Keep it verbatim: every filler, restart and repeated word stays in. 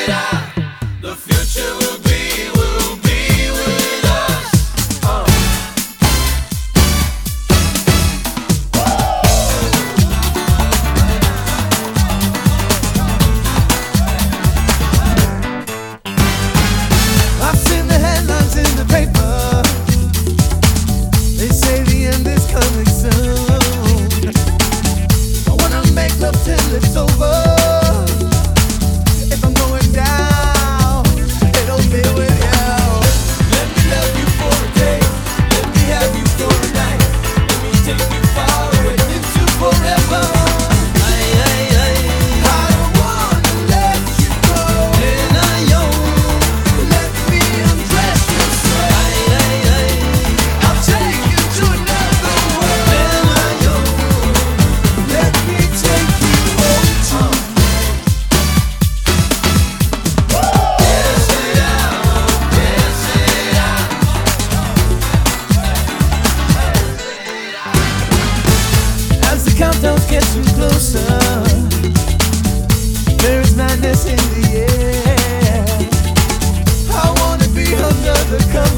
The future will be, will be with us. Uh. I've seen the headlines in the paper. They say the end is coming soon. I wanna make love till it's over. If I'm going down, it'll be with you. Let me love you for a day. Let me have you for a night. Let me take you far away into forever. Ay, ay, ay. I don't wanna let you go. And I own. Let me undress you so. Ay, ay, ay. I'll take you to another world. And I own. Let me take you home to Yes, it out. Yes, it out. as the countdowns get too closer. There is madness in the air. I wanna be under the cover.